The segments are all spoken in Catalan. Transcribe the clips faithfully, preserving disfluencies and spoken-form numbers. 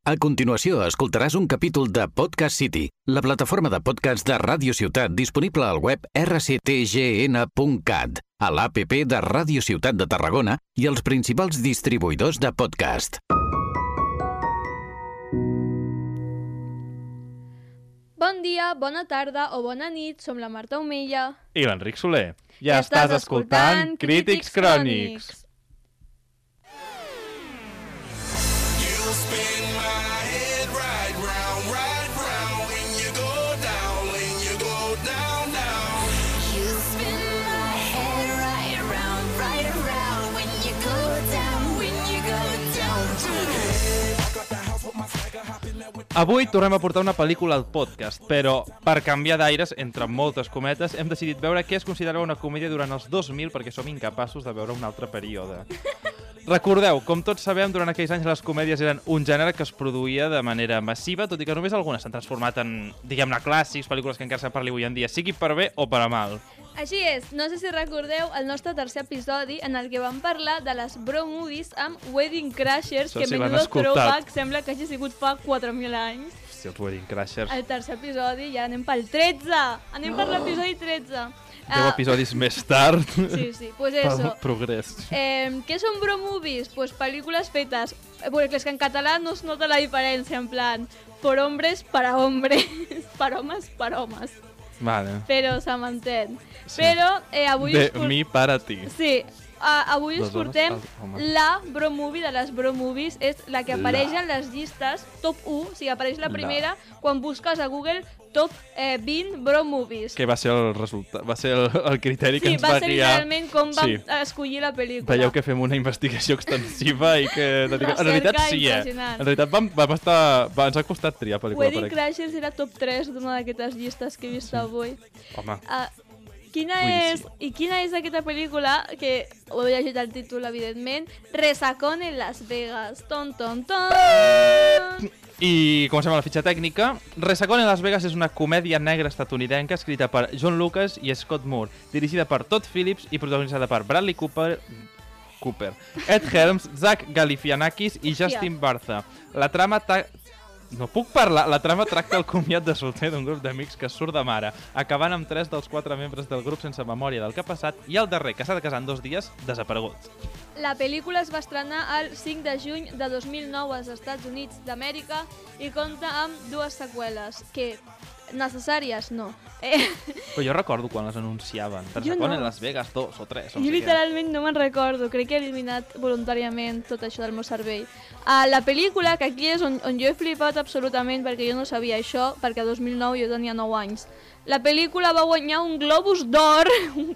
A continuació, escoltaràs un capítol de Podcast City, la plataforma de podcast de Ràdio Ciutat disponible al web r c t g n punt cat, a l'A P P de Ràdio Ciutat de Tarragona i els principals distribuïdors de podcast. Bon dia, bona tarda o bona nit, som la Marta Omella. I l'Enric Soler. Ja estàs escoltant Crítics Crònics. Avui tornem a portar una pel·lícula al podcast, però per canviar d'aires, entre moltes cometes, hem decidit veure què es considerava una comèdia durant els dos mil perquè som incapaços de veure un altre període. Recordeu, com tots sabem, durant aquells anys les comèdies eren un gènere que es produïa de manera massiva, tot i que només algunes s'han transformat en, diguem-ne, clàssics, pel·lícules que encara se parli avui en dia, sigui per bé o per a mal. Així és, no sé si recordeu el nostre tercer episodi en el que vam parlar de les bro movies amb Wedding Crashers, Això que sí, menudo throwback sembla que hagi sigut fa quatre mil anys. Hòstia, els Wedding Crashers. El tercer episodi, ja anem pel tretze! Anem per l'episodi tretze! Deu episodis més tard. Sí, sí, pues eso. Pel progrés. Eh, què són bro movies? Pues pel·lícules fetes, perquè és que en català no es nota la diferència, en plan, por hombres para hombres, per homes per homes. Vale. Però se m'entén. Sí. Però eh, avui... De us port... mi para ti. Sí. Uh, avui us Dos portem homes, la bro movie de les bro movies, és la que apareix La. en les llistes top u, o sigui, apareix la primera La. quan busques a Google top eh, vint bro movies. Que va ser el resultat, va ser el, el criteri que sí, ens va guiar. Sí, va ser literalment com vam sí. escollir la pel·lícula. Veieu que fem una investigació extensiva i que... Recerca en realitat sí, eh? En realitat vam, vam estar... Va, ens ha costat triar pel·lícula. Wedding Crashers era top tres d'una d'aquestes llistes que he vist sí. avui. Home. Uh, Quina és, I quina és aquesta pel·lícula, que ho he llegit el títol, evidentment, Resacón en Las Vegas. Ton, ton, ton! I comencem amb la fitxa tècnica. Resacón en Las Vegas és una comèdia negra estatunidenca escrita per John Lucas i Scott Moore, dirigida per Todd Phillips i protagonitzada per Bradley Cooper, Cooper Ed Helms, Zach Galifianakis i Justin Bartha. La trama... Ta... No puc parlar. La trama tracta el comiat de solter d'un grup d'amics que surt de mare, acabant amb tres dels quatre membres del grup sense memòria del que ha passat i el darrer, que s'ha de casar en dos dies, desaparegut. La pel·lícula es va estrenar el cinc de juny de dos mil nou als Estats Units d'Amèrica i compta amb dues seqüeles, que necessàries no. Eh... Però jo recordo quan les anunciaven. Resacón no. en Las Vegas dos o tres. O jo literalment no me'n recordo. Crec que he eliminat voluntàriament tot això del meu cervell. Uh, la pel·lícula, que aquí és on, on jo he flipat absolutament perquè jo no sabia això, perquè a dos mil nou jo tenia nou anys. La pel·lícula va guanyar un Globus d'Or.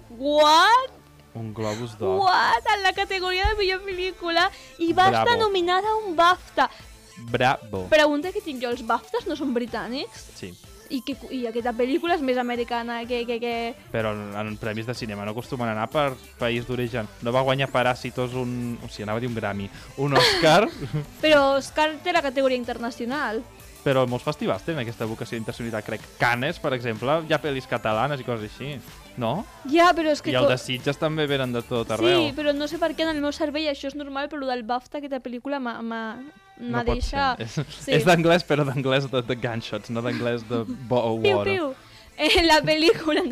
What? Un Globus d'Or. What? En la categoria de millor pel·lícula. I va Bravo. estar nominada a un BAFTA. Bravo. Pregunta que tinc jo, els BAFTAs no són britànics? Sí. I, que, i aquesta pel·lícula és més americana que... que, que... Però en, en premis de cinema no acostumen a anar per país d'origen. No va guanyar Parásitos un... O sigui, anava a dir un Grammy. Un Oscar. Però Oscar té la categoria internacional. Però molts festivals tenen aquesta vocació internacional, crec. Cannes, per exemple, hi ha pel·lis catalanes i coses així. No? Ja, però és que... I el de Sitges també venen de tot arreu. Sí, però no sé per què en el meu cervell això és normal, però el del BAFTA, aquesta pel·lícula m'ha... m'ha no deixat... És, sí. és d'anglès, però d'anglès de, de gunshots, no d'anglès de bo piu, piu. Eh, la pel·lícula...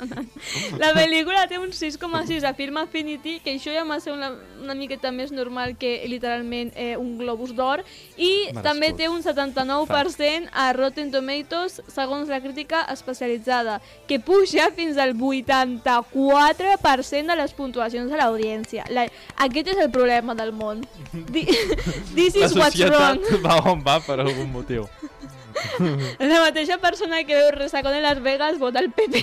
la pel·lícula té un sis coma sis a Film Affinity, que això ja m'ha ser una, una miqueta més normal que literalment eh, un Globus d'Or, i Merescut. També té un setanta-nou per cent a Rotten Tomatoes, segons la crítica especialitzada, que puja fins al vuitanta-quatre per cent de les puntuacions de l'audiència. La... Aquest és el problema del món. This is what's wrong. La societat va on va per algun motiu. La mateixa persona que veu Resacón en Las Vegas vota el P P.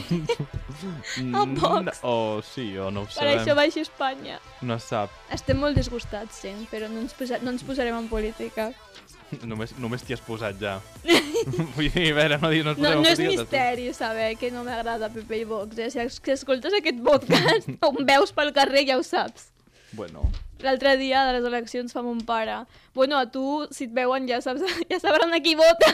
O Vox. O sí, o no ho per sabem. Per això baixi Espanya. No sap. Estem molt disgustats, sí, però no ens, posa, no ens posarem en política. Només, només t'hi has posat ja. Vull dir, a veure, no, no, no, no és misteri saber que no m'agrada P P i Vox. Eh? Si escoltes aquest podcast o em veus pel carrer ja ho saps. Bueno... L'altre dia de les eleccions fa mon pare. Bueno, a tu, si et veuen, ja, saps, ja sabran a qui vota.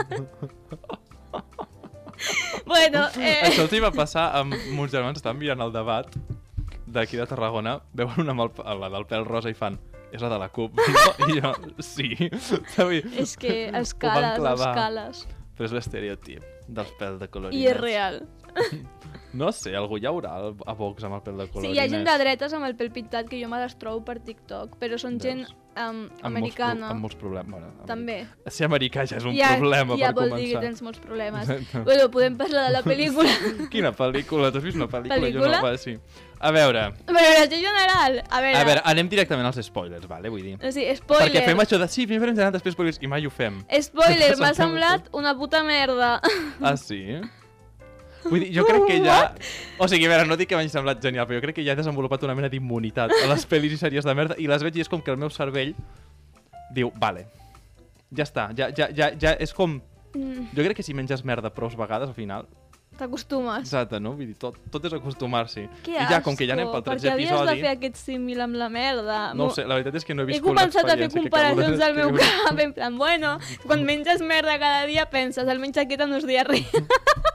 bueno, eh... Això els hi va passar amb meus germans, estaven mirant el debat d'aquí de Tarragona, veuen una amb el, la del pèl rosa i fan és la de la C U P. No? I jo, sí. És que escales, escales. Però és l'estereotip dels pèls de colorinets. I és real. No sé, algú hi haurà a Vox amb el pèl de colorinets. Sí, hi ha gent de dretes amb el pèl pintat que jo me les trobo per TikTok, però són Veus? gent um, americana. Amb molts, pro amb molts problemes. Bueno, també. Ser americà ja és un ja, problema ja per començar. Ja vol dir que tens molts problemes. Bueno, podem parlar de la pel·lícula. Quina pel·lícula? T'has vist una pel·lícula? Pel·lícula? Jo no, va, sí. A veure... Però en general, a veure... A veure, anem directament als spoilers, vale? Vull dir... Sí, spoiler. Perquè fem això de sí, primer farem general, després spoilers, i mai ho fem. Spoiler, m'ha semblat una puta merda. Ah, sí? Vull dir, jo crec que ja... O sigui, a veure, no dic que m'hagi semblat genial, però jo crec que ja he desenvolupat una mena d'immunitat a les pel·lis i sèries de merda i les veig i és com que el meu cervell diu, vale, ja està, ja, ja, ja, ja és com... Jo crec que si menges merda prou vegades, al final... T'acostumes. Exacte, no? Vull dir, tot, tot és acostumar-s'hi. Que I ja, com que ja anem pel tretzè episodi... Perquè havies de fer aquest símil amb la merda. No ho sé, la veritat és que no he He viscut començat a fer l'experiència comparacions al meu cap, en plan, bueno, quan menges merda cada dia penses, almenys aquesta no és diarrea.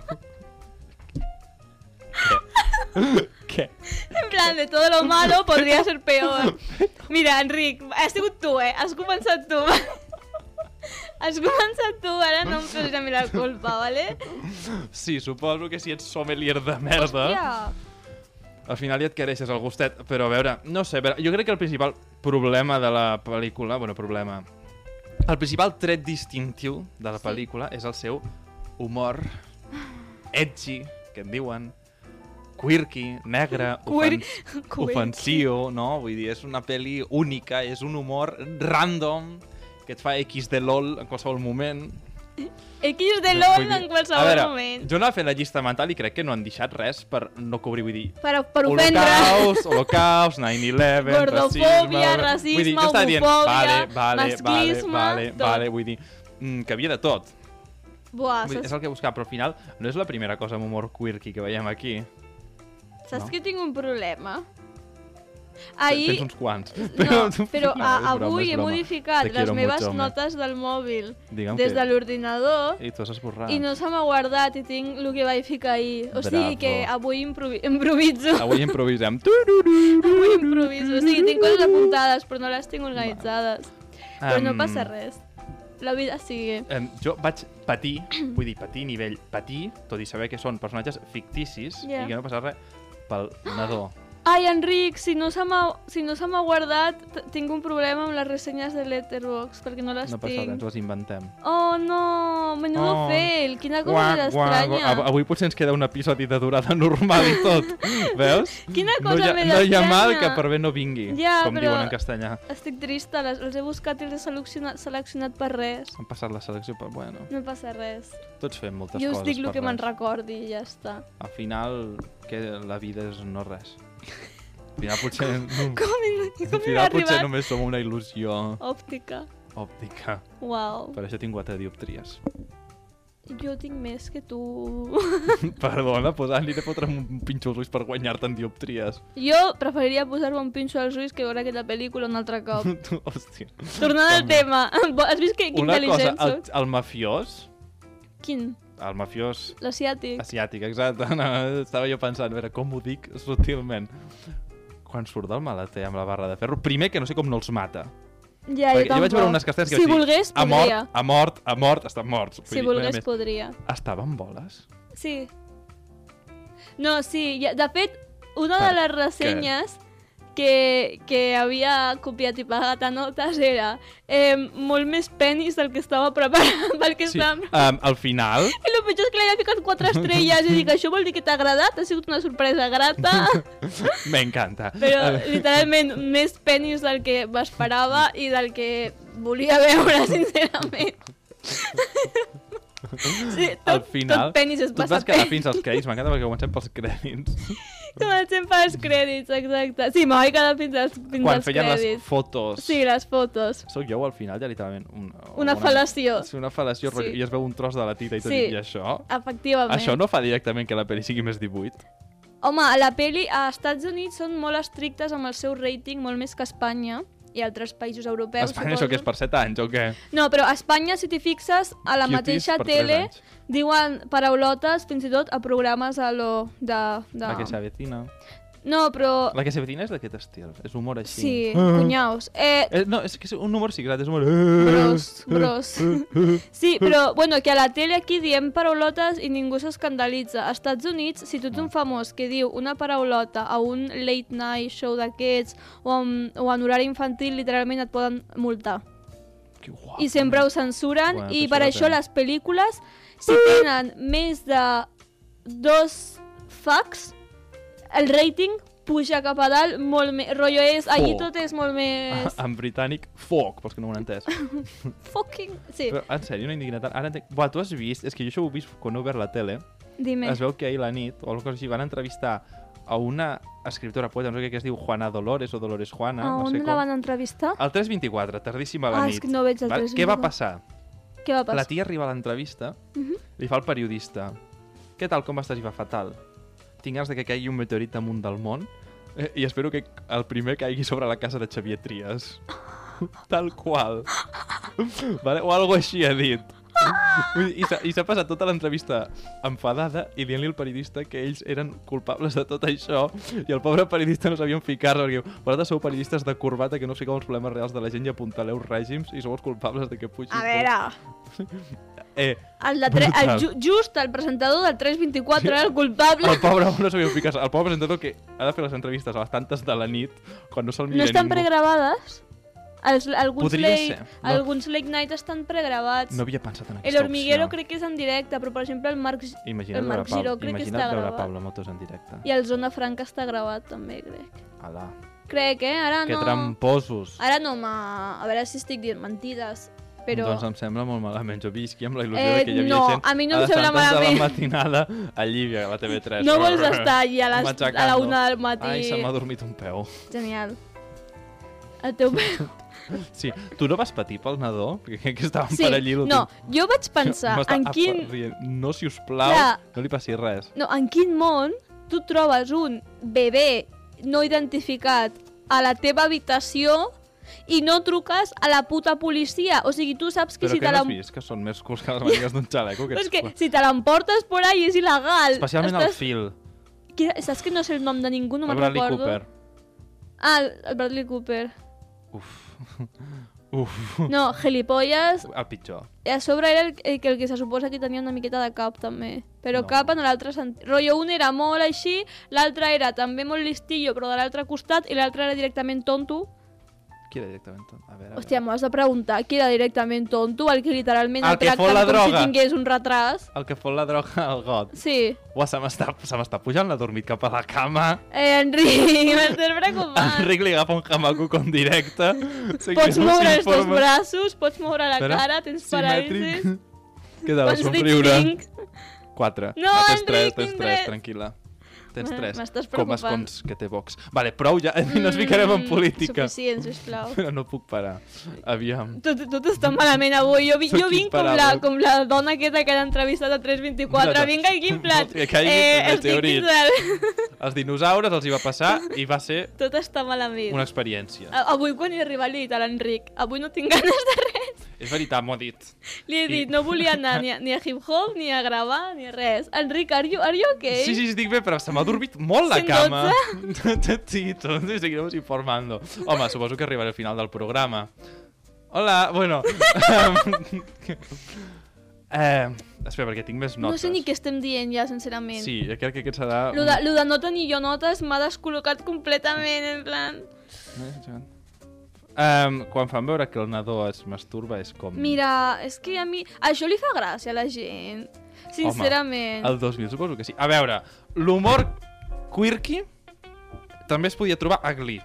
Què? En plan, de todo lo malo podria ser peor. Mira, Enric, has sigut tu, eh? Has començat tu. Has començat tu, ara no em posis a mi la culpa, vale? Sí, suposo que si ets sommelier de merda... Hòstia! Al final ja et quereixes el gustet, però a veure, no sé, a veure, jo crec que el principal problema de la pel·lícula, bueno, problema... El principal tret distintiu de la pel·lícula sí. és el seu humor edgy, que en diuen, quirky, negre, ofen ofensiu, no? Vull dir, és una pel·li única, és un humor random que et fa X de LOL en qualsevol moment. X de LOL dir, en qualsevol a veure, moment. Jo anava fent la llista mental i crec que no han deixat res per no cobrir, vull dir... Per, per ofendre. Holocaust, Holocaust, nine eleven, gordofòbia, racisme... racisme, dir, homofòbia, dient, vale, vale, masclisme... Vale, tot. vale, vull dir, mm, que havia de tot. Buah, vull dir, és el que buscava, però al final no és la primera cosa amb humor quirky que veiem aquí. Saps no? que tinc un problema? Ahir... Tens uns quants. Però, no, però no, a, broma, avui he modificat les meves mucho, notes del mòbil Digue'm des que... de l'ordinador i, i no se m'ha guardat i tinc el que vaig ficar ahir. O sigui Bravo. que avui improvi improviso. Avui improvisem. Avui improviso. O sigui, tinc coses apuntades però no les tinc organitzades. Però no Um, passa res. La vida sigue. Um, jo vaig patir, vull dir, patir nivell patir, tot i saber que són personatges ficticis yeah. i que no passa res pel nadó. Ai, Enric, si no se m'ha si no se m'ha guardat, tinc un problema amb les ressenyes de Letterboxd, perquè no les no passa tinc. res, ens les inventem. Oh, no, menudo Oh. fail, quina cosa més estranya. Av avui potser ens queda un episodi de durada normal i tot, veus? Quina no cosa ha, més no hi ha estranya. mal que per bé no vingui, Ja, com però diuen en castellà. estic trista, les, els he buscat i els he seleccionat, seleccionat per res. Han passat la selecció, però bueno, No passa res. tots fem moltes Jo us coses dic el per que me'n res. recordi i ja està. Al final, que la vida és no res. Al final potser, no, Com, al com he final potser arribat? només som una il·lusió Òptica. òptica. Uau. Per això tinc quatre dioptries. Jo tinc més que tu. Perdona, pues aniré a fotre'm un pinxo als ulls per guanyar-te en dioptries. Jo preferiria posar-me un pinxo als ulls que veure aquesta pel·lícula un altre cop. Hòstia. Tornant al tema. Has vist que, que Una cosa, intel·ligent el, soc? el mafiós, Quin? el mafiós L'asiàtic. asiàtic, exacte, no, estava jo pensant, a veure, com ho dic sutilment. Quan surt del maleter amb la barra de ferro, primer que no sé com no els mata. Ja, Perquè jo jo vaig veure tampoc. unes castells que Si vaig dir, volgués, ha mort, podria. ha mort, ha mort, estan morts. Vull Si dir, volgués, més. podria. Estava amb boles? Sí. No, sí. ja- De fet, una Per de les ressenyes que, que havia copiat i pagat a notes era eh, molt més penis del que estava preparat pel que Sí, estava... um, al final... I el pitjor és que li havia ficat quatre estrelles i dic, això vol dir que t'ha agradat? Ha sigut una sorpresa grata? M'encanta. Però literalment més penis del que m'esperava i del que volia veure, sincerament. Sí, tot, al final, tot penis és tu et passar vas quedar penis. fins als crèdits, m'encanta perquè comencem pels crèdits. Comencem pels crèdits, exacte. Sí, m'ho vaig quedar fins als, fins Quan als feien crèdits. les fotos. Sí, les fotos. Soc jo al final, ja literalment... Un, Una fal·lació. Sí, una fal·lació, Sí. i es veu un tros de la tita i tot, Sí. i això... Efectivament. Això no fa directament que la pel·li sigui més divuit? Home, a la peli a Estats Units són molt estrictes amb el seu rating, molt més que a Espanya i altres països europeus, A Espanya això que és per set anys, o què? No, però a Espanya, si t'hi fixes, a la Cuties mateixa per tres tele anys. diuen paraulotes fins i tot a programes a lo de... de... La que s'avecina. No, però... La que se vetina és d'aquest estil, és humor així. Sí, cunyaus. Eh, Eh, no, és que és un humor sigrat, és humor... Gros, gros. Sí, però, bueno, que a la tele aquí diem paraulotes i ningú s'escandalitza. Als Estats Units, si tu ets un famós que diu una paraulota a un late night show d'aquests o, en, o en horari infantil, literalment et poden multar. Que guapo. I sempre ho censuren, Bueno, i això per depèn. això les pel·lícules, si tenen més de dos facts, el rating puja cap a dalt molt més. Rotllo és, allí Fuck. tot és molt més... En britànic, foc, pels que no ho han entès. Fucking... Sí, Però, en sèrio, no indigna tant. Ara entenc... Buah, tu has vist... És que jo això ho he vist quan he obert la tele. dime. Es veu que ahir la nit, o alguna cosa així, van entrevistar a una escriptora poeta, no sé què, que es diu Juana Dolores o Dolores Juana, A no on sé la com. van entrevistar? Al tres vint-i-quatre, tardíssima a la Ah, nit. és que no veig el Val? tres Què va vint-i-quatre. passar? Què va passar? La tia arriba a l'entrevista, li fa el periodista. Què tal, com estàs? I fa fatal. Tinc ganes de que caigui un meteorit damunt del món eh, i espero que el primer caigui sobre la casa de Xavier Trias. Tal qual. Vale? O algo així ha dit. Vull dir, I s'ha- i s'ha passat tota l'entrevista enfadada i dient-li al periodista que ells eren culpables de tot això i el pobre periodista no sabia on ficar-se perquè diu, vosaltres sou periodistes de corbata que no fiqueu els problemes reals de la gent i apuntaleu règims i sou els culpables de que pugi. A veure, Eh, el de tre... el, Brutal. ju just el presentador del tres vint-i-quatre era el culpable. el pobre home no sabia on ficar-se. El pobre presentador que ha de fer les entrevistes a les tantes de la nit quan no se'l mira No estan ningú. pregravades? Els, alguns, Podria late, ser. No. alguns late night estan pregravats. No havia pensat en El aquesta hormiguero opció. crec que és en directe, però per exemple el Marc, Imagina't el veure Marc Pablo, Giró crec que imagina't està veure gravat. Pablo Motos en directe. I el Zona Franca està gravat també, crec. Alà, Crec, eh? Ara que no... tramposos. Ara no m'ha... A veure si estic dient mentides, però... Doncs em sembla molt malament. Jo visqui amb la il·lusió Eh, de que hi havia no, gent a mi no a em les sembla tantes malament. de la matinada a Llívia, a la T V tres. No vols estar allí a, les, a la Matxacando. una del matí. Ai, se m'ha dormit un peu. Genial. El teu peu. Sí, tu no vas patir pel nadó? Perquè crec que estàvem Sí, per allí l'últim. no, jo vaig pensar M'està en quin... rient. No, si us plau, Clar. no li passi res. No, en quin món tu trobes un bebè no identificat a la teva habitació i no truques a la puta policia? O sigui, tu saps que Però si que te no has l'em- vist? Que són més curts que les manigues d'un xaleco? Que Però és que ets... si te l'emportes por ahí és il·legal. Especialment el fil. Qui- Saps que no sé el nom de ningú, no el me'n Bradley recordo. Cooper. Ah, el, el Bradley Cooper. Uf. Uf. No, gilipolles. El pitjor. I a sobre era el, el, que- el que se suposa que tenia una miqueta de cap, també. Però No. cap en l'altre sentit. Rollo, un era molt així, l'altre era també molt listillo, però de l'altre costat, i l'altre era directament tonto. Qui era directament? A veure, a veure. Hòstia, m'ho has de preguntar, qui era directament tonto? El que literalment El el, que fot tracten la com droga. si tingués un retras? El que fot la droga al got. Sí. Uah, se m'està se m'està pujant la dormit cap a la cama. Eh, Enric, m'estàs preocupat. Enric li agafa un jamacuc en directe. Pots moure els dos braços, pots moure la Espera, cara, tens paràlisis. Què tal, Quants dits somriure? tinc? Quatre. No, tens tres, Enric, tens tinc tres, tres. tranquil·la. Tens M- tres. m'estàs Com preocupant. escons que té Vox. Vale, prou ja, no ens ficarem en Mm, política. Suficient, sisplau. Però no puc parar. Aviam. Tot, tot està malament avui. Jo, vi- Sóc jo vinc com la, imparable. com la dona aquesta que ha entrevistat a tres vint-i-quatre. Exacte. Vinc aquí en plan... Que caigui eh, el estic meteorit. dins Els dinosaures els hi va passar i va ser Tot està malament. una experiència. A- Avui quan he arribat li he dit a l'Enric, avui no tinc ganes de res. És veritat, m'ho ha dit. Li he I- dit, no volia anar ni a, ni a hip-hop, ni a gravar, ni a res. Enric, are you, are you okay? Sí, sí, estic bé, però se m'ha dormit molt la cent cama. Sí, tots seguiremos informando. Home, suposo que arribaré al final del programa. Hola, bueno... eh, espera, perquè tinc més No notes. sé ni què estem dient ja, sincerament. Sí, jo crec que aquest serà... Lo de, lo de nota ni jo notes m'ha descol·locat completament, en plan... Um, quan fan veure que el nadó es masturba és com... Mira, és que a mi... Això li fa gràcia a la gent. Sincerament. El dos mil suposo que sí. A veure, l'humor quirky també es podia trobar a Glee.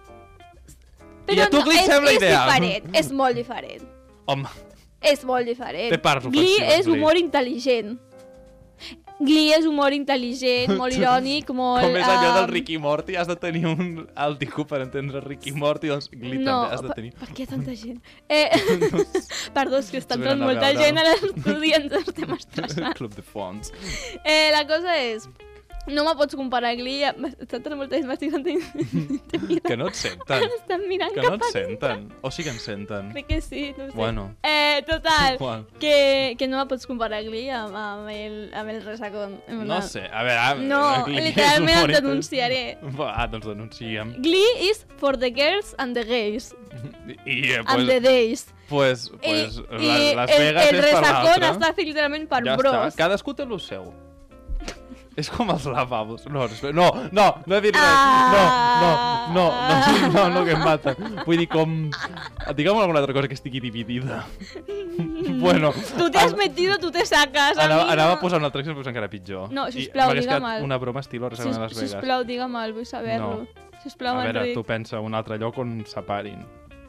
I a tu Glee és, sembla és ideal. diferent, és molt diferent. Home, És molt diferent. Té parts Glee ofensives, és Glee. humor intel·ligent. Glee és humor intel·ligent, molt irònic, molt... com és allò del um, Ricky Morty, has de tenir un altico per entendre Ricky Morty, doncs Glee No, també has de per, tenir. per què tanta gent? Eh, perdó, és que està Ens entrant venen a molta veure. gent a l'estudi i ens estem estressant. Club de Fons. Eh, la cosa és No me pots comparar Glee... Està molta gent m'estic sentint... Que no et senten. Estan mirant Que cap no et a senten. O sí que ens senten. Crec que sí, no ho sé. Bueno. Eh, total, Igual. que, que no me pots comparar Glee amb, amb, el, amb el resacón. No sé, a veure... A, No, Glee és literalment et humorista. denunciaré. Ah, doncs denunciem. Glee is for the girls and the gays. I, eh, And the pues, days. pues, pues I, la, i Las Vegas el, el és per resacón l'altre. està fet literalment per Ja bros. està, cadascú té el seu. És com els lavabos. No, no, no, no he dit res. Ah. No, no, no, no, no, no, que em mata. Vull dir, com... Digue'm alguna altra cosa que estigui dividida. Bueno... Tu te has metido, tu te sacas. Anava, amiga. anava a posar un altre exemple, però és encara pitjor. No, I sisplau, m'hagués digue'm quedat el. una broma estil Resacón de Las Sis, Vegas. sisplau, digue'm-el, vull saber-lo. No. Sisplau, A veure, Enric. tu pensa un altre lloc on separin.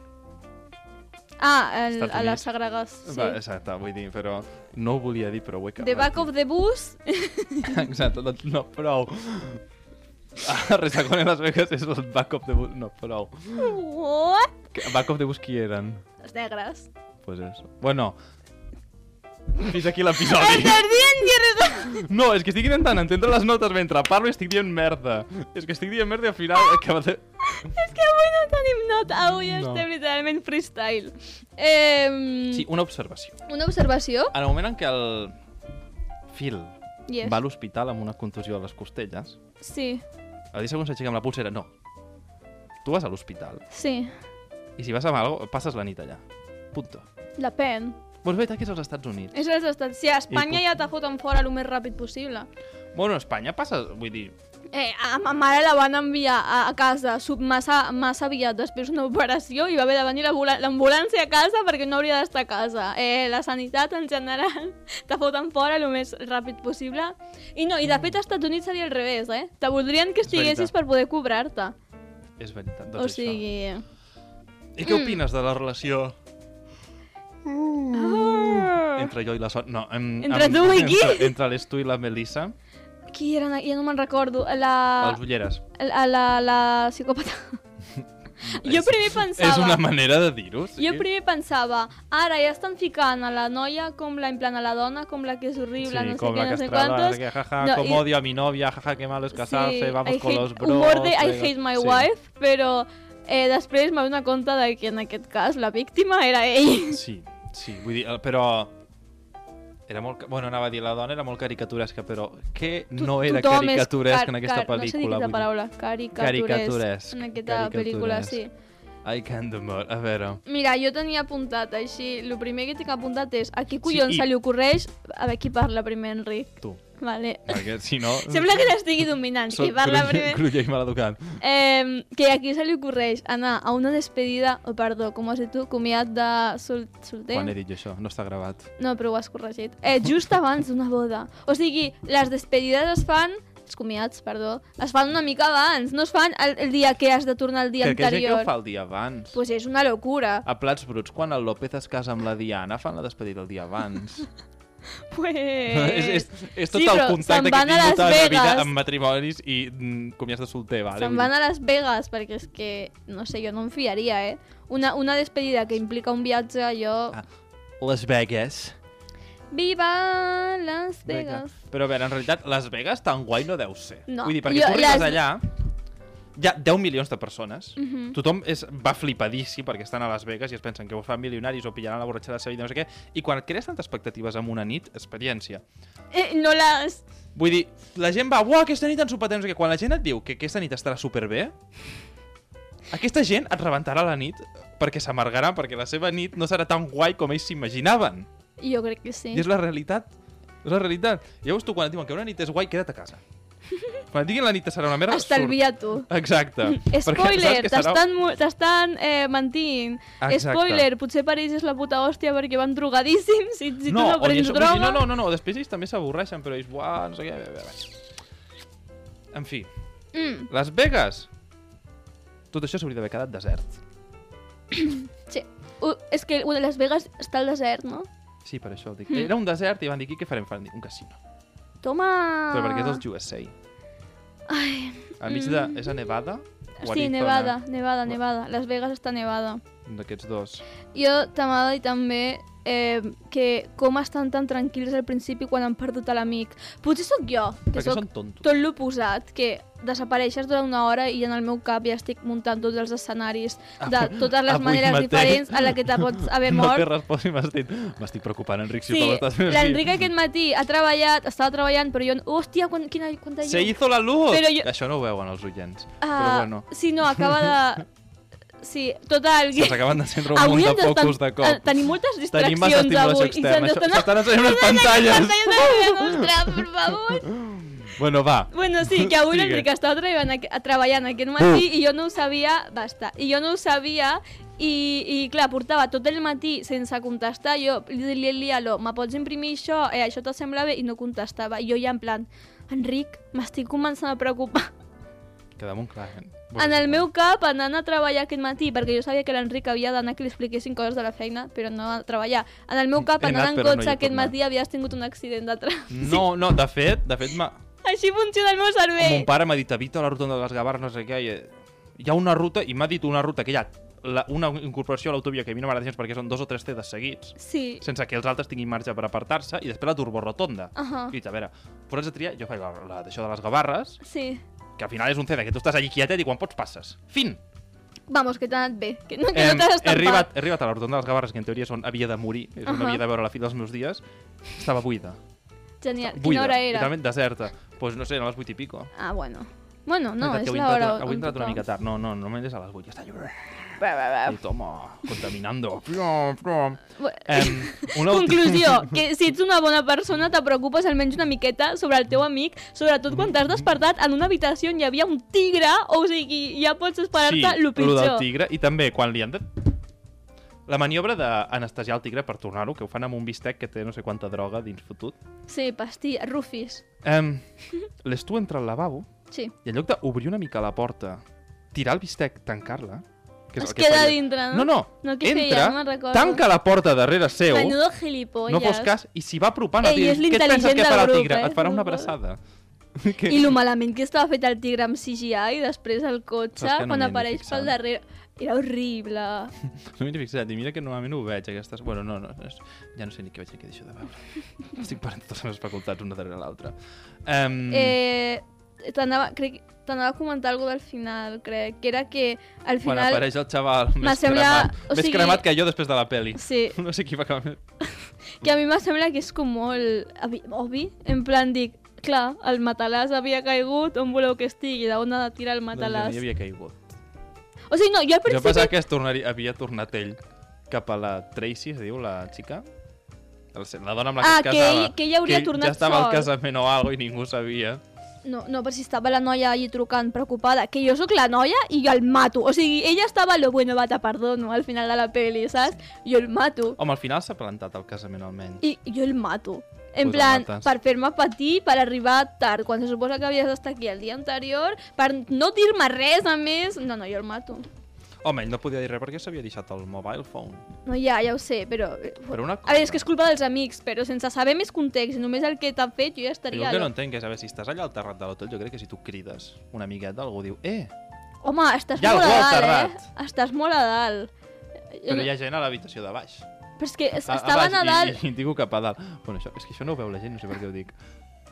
Ah, el, Estats a les Units. segregues, sí. Va, exacte, vull dir, però no ho volia dir, però ho he acabat. The back of the bus. Exacte, doncs no, prou. Ah, Resacón de Las Vegas és el back of the bus. No, prou. What? Que- Back of the bus qui eren? Les negres. Pues eso. Bueno, fins aquí l'episodi. Estàs dient que eres... No, és que estic intentant entendre les notes mentre parlo i estic dient merda. És que estic dient merda i al final... Acaba de... És que avui no tenim nota, avui No. estem literalment freestyle. Eh, Sí, una observació. Una observació? En el moment en què el Phil Yes. va a l'hospital amb una contusió a les costelles, Sí, el dia següent s'aixeca amb la pulsera, no. Tu vas a l'hospital sí. i si vas amb alguna cosa, passes la nit allà. Punto. Depèn. Doncs bé, que és als Estats Units. És els estats... Si a Espanya I- ja te foten fora el més ràpid possible. Bueno, a Espanya passa, vull dir... Eh, a ma mare la van enviar a, a casa sub massa, massa aviat després d'una operació i va haver de venir l'ambula- l'ambulància a casa perquè no hauria d'estar a casa. Eh, la sanitat en general te foten fora el més ràpid possible. I no, i de fet als Estats Units seria al revés, eh? Te voldrien que estiguessis veritat. per poder cobrar-te. És veritat, O doncs sigui... això. I què opines de la relació Ah. entre jo i la Son... No, em, Entre em- tu i qui? Entre, entre l'Estu i la Melissa, Qui era? Ja no me'n recordo. La... els ulleres. La, la, la psicòpata. Jo primer pensava... És una manera de dir-ho, sí? Jo primer pensava, ara ja estan ficant a la noia com la, en plan a la dona, com la que és horrible, Sí, no sé com què, la no sé castrada, quantos. que jaja, No, com i- odio a mi novia, jaja, qué malo es casarse, Sí, vamos I con hate- los bros... humor de I venga. hate my Sí. wife, però eh, després m'he donat compte de que en aquest cas la víctima era ell. Sí, sí, vull dir, eh, però... Era molt... Bueno, anava a dir, la dona era molt caricaturesca, però què no era Tothom és caricaturesc car- en aquesta car- No sé dir pel·lícula? aquesta vull dir. paraula, caricaturesc. Caricaturesc, En aquesta pel·lícula, sí. I can't do more. A veure... Mira, jo tenia apuntat així, el primer que tinc apuntat és a qui collons i- se li ocorreix... A veure, qui parla primer, Enric? Tu. Vale. Perquè si no... Sembla que l'estigui dominant, qui parla primer... Cruller i maleducat. Eh, que a qui se li ocorreix anar a una despedida, o oh, perdó, com has dit tu, comiat de sol solter? Quan he dit jo això? No està gravat. No, però ho has corregit. Eh, just abans d'una boda. O sigui, les despedides es fan... Els comiats, perdó. Es fan una mica abans. No es fan el, el dia que has de tornar el dia Que, que gent que anterior. ho fa el dia abans. Pues és una locura. A Plats Bruts, quan el López es casa amb la Diana, fan la despedida el dia abans. Pues... és, és, és tot Sí, el però contacte se'n que van a tinc Las tota la meva vida Vegas. amb matrimonis i mm, comiats de solter, vale? Se'n Vull van dir- a Las Vegas, perquè és que, no sé, jo no em fiaria, eh? Una, una despedida que implica un viatge, jo... Ah, Las Vegas. Viva Las Vegas! Però a veure, en realitat, Las Vegas tan guai no deu ser. No. Vull dir, perquè Jo- tu arribes les- allà, hi ha deu milions de persones, Mhm. tothom és, va flipadíssim perquè estan a Las Vegas i es pensen que ho fan milionaris o pillaran la borratxa de la seva vida, no sé què, i quan crees tantes expectatives en una nit, experiència. Eh, no les... Vull dir, la gent va, uah, aquesta nit ens sopatem, no sé què. Quan la gent et diu que aquesta nit estarà superbé, aquesta gent et rebentarà la nit perquè s'amargarà, perquè la seva nit no serà tan guai com ells s'imaginaven. Jo crec que sí. I és la realitat. És la realitat. Llavors tu, quan et diuen que una nit és guai, queda't a casa. Quan et diguin la nit serà una merda, Estalvia tu. surt. Exacte. Perquè Spoiler, saps que serà- t'estan mu- t'estan eh, mentint. Exacte. Spoiler, potser per ells és la puta hòstia perquè van drogadíssims i si no, tu no o ni prens això, vull droga... dir, no, no, no, no, després ells també s'avorreixen, però ells, buah, no sé què, bé, bé, bé. En fi, Mm, Las Vegas, tot això s'hauria d'haver quedat desert. sí. Uh, és que uh, Las Vegas està al desert, no? Sí, per això ho dic. Mm. Era un desert i van dir, aquí què farem? Fan dir, un casino. Toma... Però perquè és els U S A. Ai, Al mig de... És a Nevada? O sí, Arizona? Nevada, Nevada, Nevada. Las Vegas està nevada. Un d'aquests dos. Jo t'amava dir també eh, que com estan tan tranquils al principi quan han perdut a l'amic. Potser sóc jo, que Perquè sóc són tontos. tot l'oposat, que desapareixes durant una hora i en el meu cap ja estic muntant tots els escenaris de totes les Avui maneres mateix diferents a la que te pots haver No té mort. resposta i m'estic, m'estic preocupant, Enric, si Sí, sí, estàs fent l'Enric aquest matí ha treballat, estava treballant, però jo... Hòstia, quan, quina, quanta Se llum. hizo la luz! Però jo- Això no ho veuen els oients. Ah, Però bueno, sí, no, acaba de... Sí, total... se'ns acaben d'encendre un Avui munt de ens estan- focus de cop. eh, Tenim moltes Tenim distraccions massa estimulació avui. externa. se'ns Això- S'estan ensenyant unes pantalles. Mostrar, per favor. Bueno, va. Bueno, sí, que avui Sigue. l'Enric estava treballant, aqu- treballant aquest matí i jo no ho sabia, basta, i jo no ho sabia i, i clar, portava tot el matí sense contestar, jo li li lo me pots imprimir això, eh, això t'assembla bé? I no contestava, i jo ja en plan, Enric, m'estic començant a preocupar. Queda molt clar. Eh? En el meu cap, anant a treballar aquest matí, perquè jo sabia que l'Enric havia d'anar que li expliquessin coses de la feina, però no a treballar. En el meu cap, He anant anat, en però no cotxe hi he aquest tornat. matí, havies tingut un accident de trànsit. No, no, de fet, de fet, ma... Així funciona el meu cervell. mon pare m'ha dit, evita la rotonda de les Gavarres, no sé què, i... hi ha una ruta, i m'ha dit una ruta que hi ha la, una incorporació a l'autovia que a mi no m'agrada gens perquè són dos o tres tedes seguits, Sí. sense que els altres tinguin marge per apartar-se, i després la turborotonda. Ahà. I he dit, a veure, posats a triar, jo faig la, la d'això de les Gavarres, Sí. que al final és un ceda, que tu estàs allí quietet i quan pots passes. Fin! Vamos, que t'ha anat bé. Que no, que Em, no t'has he, estampat. arribat, he arribat a la rotonda de les Gavarres, que en teoria són havia de morir, és on Ahà. havia de veure la fi dels meus dies, estava buida. Genial. buida, Quina hora era? literalment deserta. Pues no sé, a les vuit i pico. Ah, bueno. Bueno, no, Veritat és que avui he l'hora entrat, avui he on entrat una tothom- mica tard. No, no, normalment és a les vuit. Ja està allò. Va, va, va. I toma, contaminando. Plom, plom. Bu- Em, una ulti- Conclusió, que si ets una bona persona te preocupes almenys una miqueta sobre el teu amic, sobretot quan t'has despertat en una habitació on hi havia un tigre, o sigui, ja pots esperar-te sí, lo lo del pitjor. tigre. I també, quan li han de... La maniobra d'anestesiar el tigre per tornar-ho, que ho fan amb un bistec que té no sé quanta droga dins fotut. Sí, pastilla, rufis. Um, L'és tu entra al lavabo Sí. i en lloc d'obrir una mica la porta, tirar el bistec, tancar-la... que és Es el que queda faria- dintre, no? No, no, No, què entra, feia? No me'n recordo. tanca la porta darrere seu, Menudo gilipolles. no fos cas, i s'hi va apropant al Ell tigre. és Què et penses l'intel·ligent que farà del el grup, tigre? eh? Et farà una No abraçada. Que- I lo malament que estava fet el tigre amb C G I i després el cotxe, Saps que no quan m'hi he ni apareix fixat. pel darrere... Era horrible. No m'hi he fixat, i mira que normalment ho veig, aquestes... Bueno, no, no, no és... ja no sé ni què veig ni què deixo de veure. Estic parant totes les facultats una darrere l'altra. Um... Eh, t'anava, crec, t'anava a comentar alguna del final, crec, que era que al Quan final... apareix el xaval me més, sembla- cremat, o més sigui- cremat que jo després de la peli. Sí, No sé qui va acabar més... que a mi me sembla que és com molt obvi, obvi. En plan, dic, clar, el matalàs havia caigut, on voleu que estigui, d'on ha de tirar el Doncs ja matalàs. n'hi havia caigut. O sigui, no, jo al Jo pensava principi... que es tornaria, havia tornat ell cap a la Tracy, es diu, la xica? El- La dona amb la que Ah, es que casava. ell- que ella hauria ell tornat ja estava al sol. casament o algo i ningú sabia. No, no, però si estava la noia allí trucant, preocupada, que jo sóc la noia i jo el mato. O sigui, ella estava lo bueno, va, te perdono, al final de la peli, saps? Jo el mato. Home, al final s'ha plantat al casament almenys. I jo el mato. En Pues el plan, mates. per fer-me patir, per arribar tard, quan se suposa que havies d'estar aquí el dia anterior, per no dir-me res, a més... No, no, jo el mato. Home, ell no podia dir res perquè s'havia deixat el mobile phone. No, ja, ja ho sé, però... Però una A veure, és cosa- que és culpa dels amics, però sense saber més context, només el que t'ha fet, jo ja Jo estaria... el que no lo- entenc és, a veure, si estàs allà al terrat de l'hotel, jo crec que si tu crides una miqueta, algú diu, eh, Home, estàs Hi ha molt a algú al dalt, terrat. eh? Estàs molt a dalt. Jo però no- hi ha gent a l'habitació de baix. Però és que es- A- a estaven a baix, dalt... I, i, i digo cap a dalt. Bueno, això, és que això no ho veu la gent, no sé per què ho dic.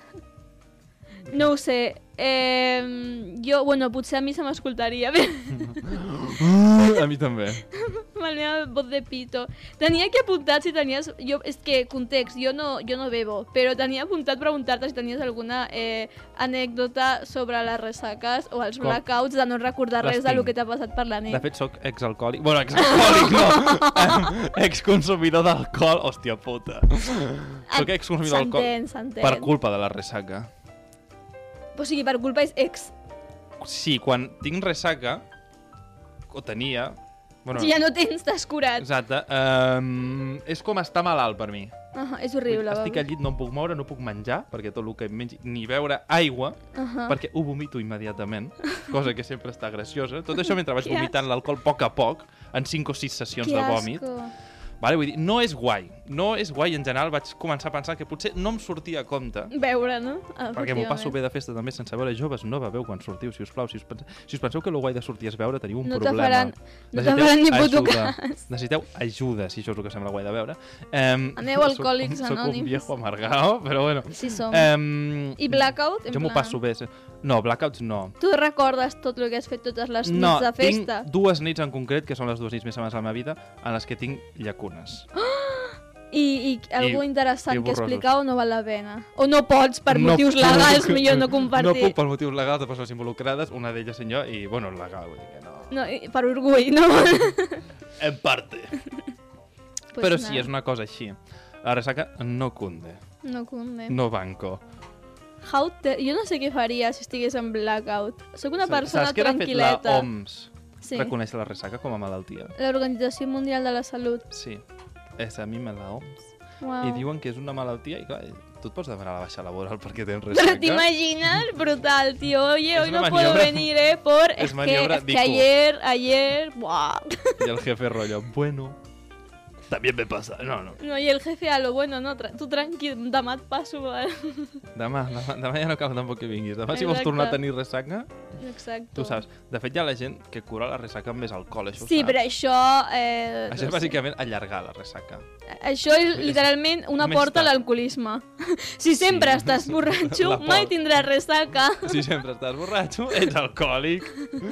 No ho sé. Eh, jo, bueno, potser a mi se m'escoltaria bé. A mi també. Amb la meva voz de pito. Tenia que apuntar si tenies... Jo, és que, context, jo no, jo no bebo, però tenia apuntat preguntar-te si tenies alguna eh, anècdota sobre les ressaques o els Com? blackouts de no recordar Les res de lo tinc. que t'ha passat per la De nit. fet, sóc exalcohòlic. Bueno, exalcohòlic no. Em, Exconsumidor d'alcohol. Hòstia puta. Sóc exconsumidor d'alcohol S'entén, s'entén. per culpa de la ressaca. O sigui, per culpa és ex. Sí, quan tinc ressaca, o tenia... Bueno, Si ja no tens, t'has curat. exacte. Um, és com estar malalt per mi. Uh és horrible. Estic va. al llit, no em puc moure, no puc menjar, perquè tot el que mengi, ni beure aigua, Uh perquè ho vomito immediatament, cosa que sempre està graciosa. Tot això mentre vaig Que vomitant l'alcohol a poc a poc, en cinc o sis sessions Que de vòmit. asco. Vale? Vull dir, no és guai. no és guai en general, vaig començar a pensar que potser no em sortia a compte. Veure, no? Perquè m'ho passo bé de festa també sense veure joves. No beveu quan sortiu, si us plau. Si us, pense... si us penseu que el guai de sortir és veure, teniu un no problema. Faran, no te faran ni puto cas. Necessiteu ajuda, si això és el que sembla guai de veure. Um, Aneu alcohòlics anònims. Soc un viejo amargado, però bueno. Sí som. Um, I Blackout? Jo m'ho passo bé. No, Blackouts no. Tu recordes tot el que has fet totes les nits no, de festa? No, tinc dues nits en concret, que són les dues nits més amants de la meva vida, en les que tinc llacunes. Oh! I, i algú I, interessant i que explicar o no val la pena? O no pots, per no, motius legals, no, millor no compartir. No puc per motius legals de persones involucrades, una d'elles sent jo, i, bueno, legal, vull dir que no... No, per orgull, no? En parte. Pues Però no. Sí, és una cosa així. La ressaca no cunde. No cunde. No banco. How te... Jo no sé què faria si estigués en blackout. Soc una persona Saps que tranquil·leta. Saps que de fet la O M S sí. reconeix la ressaca com a malaltia? L'Organització Mundial de la Salut. Sí. És a mi me la O M S. Wow. I diuen que és una malaltia i clar, tu et pots demanar la baixa laboral perquè tens ressaca. Però t'imagines? Brutal, tío. Oye, es hoy no maniobra... puedo venir, eh, por... Es, es maniobra que, es que ayer, ayer... Buah. Y el jefe rollo, bueno... También me pasa. No, no. No, i el jefe a lo bueno, no, tra tu tranquil, demà et passo. Eh? Demà, demà, demà ja no cal tampoc que vinguis. Demà, Exacte. si vols tornar a tenir ressaca, exacte. Tu saps. De fet, hi ha la gent que cura la ressaca amb més alcohol, això sí, saps? però això... Eh, això és bàsicament allargar la ressaca. Això és literalment una porta a l'alcoholisme. Si sempre sí. estàs borratxo, mai tindràs ressaca. Si sempre estàs borratxo, ets alcohòlic.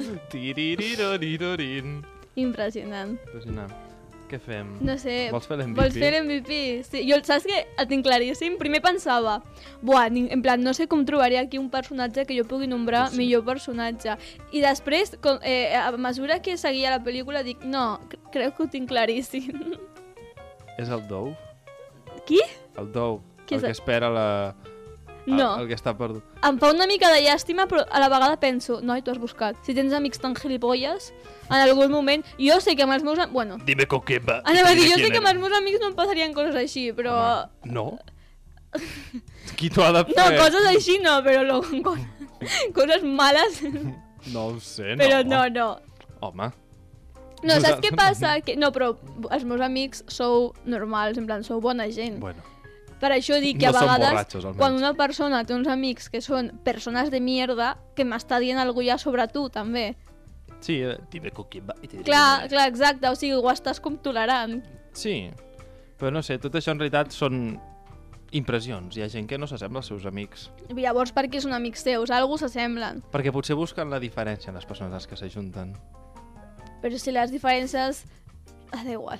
Tiriririrorin. Impressionant. Impressionant. Què fem? No sé. Vols fer l'M V P? Vols fer l'M V P? Sí. Jo, saps què? El tinc claríssim. Primer pensava, buah, en plan, no sé com trobaré aquí un personatge que jo pugui nombrar sí. millor personatge. I després, com, eh, a mesura que seguia la pel·lícula, dic, no, crec que ho tinc claríssim. És el Dou? Qui? El Dou. Qui el que espera la... No. El, el que està perdut. Em fa una mica de llàstima, però a la vegada penso, noi, t'ho has buscat. Si tens amics tan gilipolles, en algun moment... Jo sé que amb els meus... Bueno... Dime con quién va. Anava a dir, jo sé que amb els meus amics no em passarien coses així, però... Home, no? Qui t'ho ha de fer? No, coses així no, però lo... coses males... No ho sé, no. Però no, no. Home... No, saps què passa? Que... No, però els meus amics sou normals, en plan, sou bona gent. Bueno... Per això dic que no a vegades, borratxos, quan una persona té uns amics que són persones de mierda, que m'està dient alguna cosa sobre tu, també. Sí, eh, dime con quién va. Clar, clar, exacte, o sigui, ho estàs com tolerant. Sí, però no sé, tot això en realitat són impressions. Hi ha gent que no s'assembla als seus amics. I llavors per què són amics teus? Algú s'assemblen. Perquè potser busquen la diferència en les persones que s'ajunten. Però si les diferències... Ah, da igual.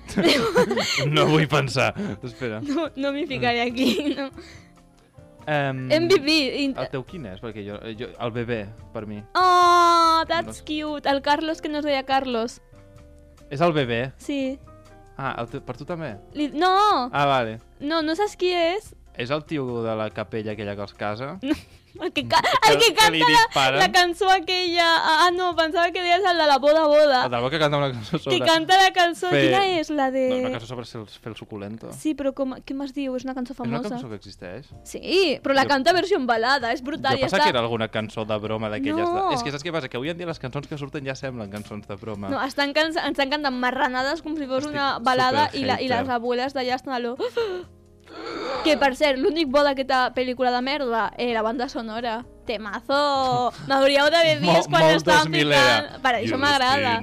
No vull pensar. Espera. No, no m'hi ficaré aquí, no. Um, M V P. El teu quin és? Perquè jo, jo, el bebè, per mi. Oh, that's no. cute. El Carlos, que no es deia Carlos. És el bebè? Sí. Ah, el te... per tu també? Li... No! Ah, vale. No, no saps qui és? És el tio de la capella aquella que els casa? No. El que, ca el que, que canta la, la cançó aquella... Ah, no, pensava que deies el de la boda boda. El del que canta una cançó sobre... Que canta la cançó... Fer... Quina és? La de... No, una cançó sobre fer el suculento. Sí, però com... què m'has diu? És una cançó famosa. És una cançó que existeix? Sí, però la jo... canta versió en balada, és brutal. Jo pensava està... que era alguna cançó de broma d'aquelles... No. De... És que saps què passa? Que avui en dia les cançons que surten ja semblen cançons de broma. No, estan, can... estan cantant marranades com si fos Estic una balada i, la... i les abueles d'allà estan a lo... Que, per cert, l'únic bo d'aquesta pel·lícula de merda, eh, la banda sonora. Temazo! M'hauríeu d'haver vist quan estàvem ficant... Per això m'agrada.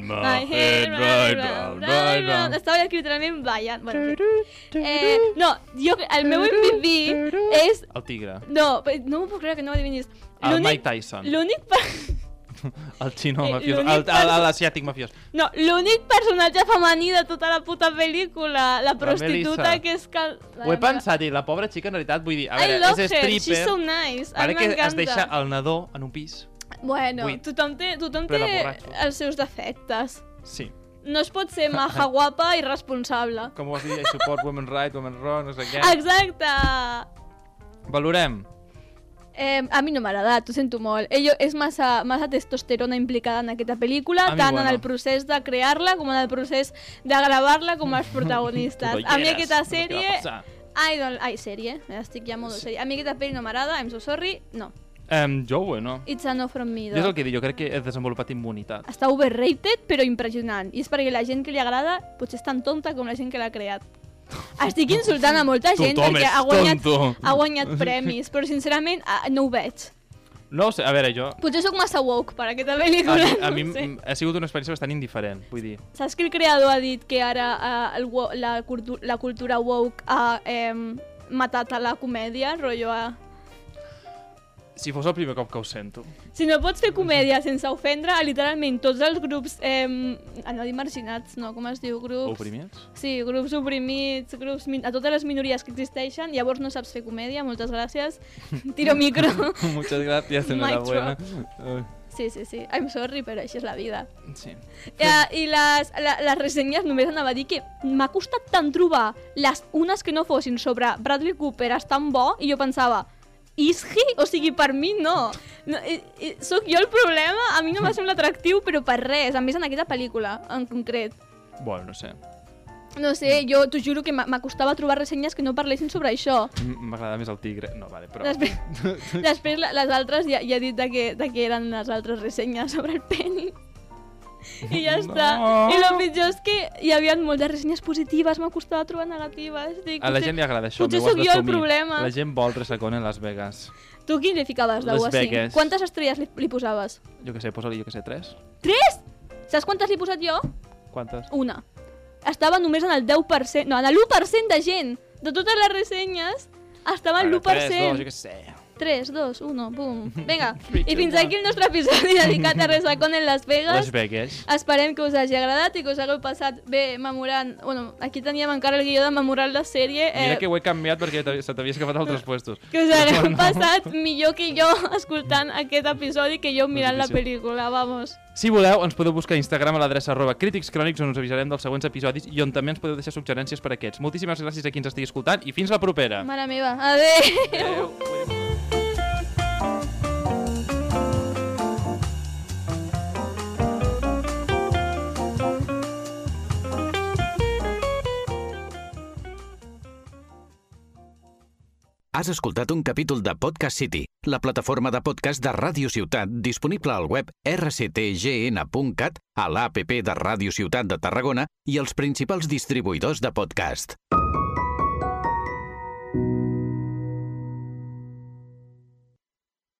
Estava literalment ballant. Bueno, eh, no, jo, el meu M V P és... El tigre. No, no m'ho puc creure que no m'adivinis. El Mike Tyson. L'únic... El xino mafiós, l'asiàtic mafiós. No, l'únic personatge femení de tota la puta pel·lícula, la prostituta que és... Cal... Ho he pensat, i la pobra xica en realitat, vull dir, a veure, és stripper. She's so nice, vale que es deixa el nadó en un pis. Bueno, buit, tothom té, tothom té els seus defectes. Sí. No es pot ser maja, guapa i responsable. Com ho has dit, I support women's right, women's wrong, no sé què. Exacte! Valorem. Eh, a mi no m'ha agradat, ho sento molt. Ello és massa, massa testosterona implicada en aquesta pel·lícula, tant bueno. en el procés de crear-la com en el procés de gravar-la com els protagonistes. A mi aquesta sèrie... Ai, no, ai, sèrie, estic ja molt sèrie. A mi aquesta pel·li no m'agrada, I'm so sorry, no. Um, jo, bueno. It's a no from me, jo és el que dic, jo crec que he desenvolupat immunitat. Està overrated, però impressionant. I és perquè la gent que li agrada potser és tan tonta com la gent que l'ha creat. Estic insultant a molta gent Tothom perquè és ha guanyat, tonto. ha guanyat premis, però sincerament ah, no ho veig. No ho sé, a veure, jo... Potser sóc massa woke per aquesta A pel·lícula, mi, a mi no sé. m- ha sigut una experiència bastant indiferent, vull dir... Saps que el creador ha dit que ara eh, el, wo- la, cultu la cultura woke ha eh, matat a la comèdia, rotllo a... Si fos el primer cop que ho sento. Si no pots fer comèdia sense ofendre a literalment tots els grups, eh, no dir marginats, no, com es diu? Grups... Oprimits? Sí, grups oprimits, grups min a totes les minories que existeixen, llavors no saps fer comèdia, moltes gràcies. Tiro micro. Muchas gracias, Mic enhorabuena. Sí, sí, sí, I'm sorry, però això és la vida. Sí. Eh, I les, la, les ressenyes només anava a dir que m'ha costat tant trobar les, unes que no fossin sobre Bradley Cooper estan bo, i jo pensava, is he? O sigui, per mi no. no i, i, soc jo el problema? A mi no m'ha semblat atractiu, però per res. A més, en aquesta pel·lícula, en concret. Bueno, no sé. No sé, jo t'ho juro que m'acostava trobar ressenyes que no parlessin sobre això. M- M'agrada més el tigre. No, vale, però... Després, després la- les altres ja, ja he dit de que, de que eren les altres ressenyes sobre el penis. I ja està. No. I el pitjor és que hi havia moltes ressenyes positives, m'acostava trobar negatives. Dic, A la potser- gent li agrada això, potser m'ho has sóc jo el d'assumir. problema. La gent vol ressacón en Las Vegas. Tu quin li ficaves de Las u a cinc? Vegas. Quantes estrelles li, li posaves? Jo què sé, posa-li, jo què sé, tres? Tres? Saps quantes li he posat jo? Quantes? Una. Estava només en el deu per cent, no, en l'u per cent de gent. De totes les ressenyes, estava en l'u per Tres, cent. dos, jo què sé. tres, dos, uno, pum. Vinga. Pitjor, I fins va. aquí el nostre episodi dedicat a Resacón en Las Vegas. Las Vegas. Esperem que us hagi agradat i que us hagueu passat bé memorant... Bueno, aquí teníem encara el guió de memorar la sèrie. Mira Eh, que ho he canviat perquè t'hav- se t'havia escapat altres puestos. que us hagueu Bueno. passat millor que jo escoltant aquest episodi que jo mirant la difícil. pel·lícula, vamos. Si voleu, ens podeu buscar a Instagram a l'adreça arroba Crítics Crònics, on us avisarem dels següents episodis i on també ens podeu deixar suggerències per aquests. Moltíssimes gràcies a qui ens estigui escoltant i fins la propera. Mare meva, adéu. Adéu. Has escoltat un capítol de Podcast City, la plataforma de podcast de Ràdio Ciutat disponible al web r c t g n punt cat, a l'A P P de Ràdio Ciutat de Tarragona i els principals distribuïdors de podcast.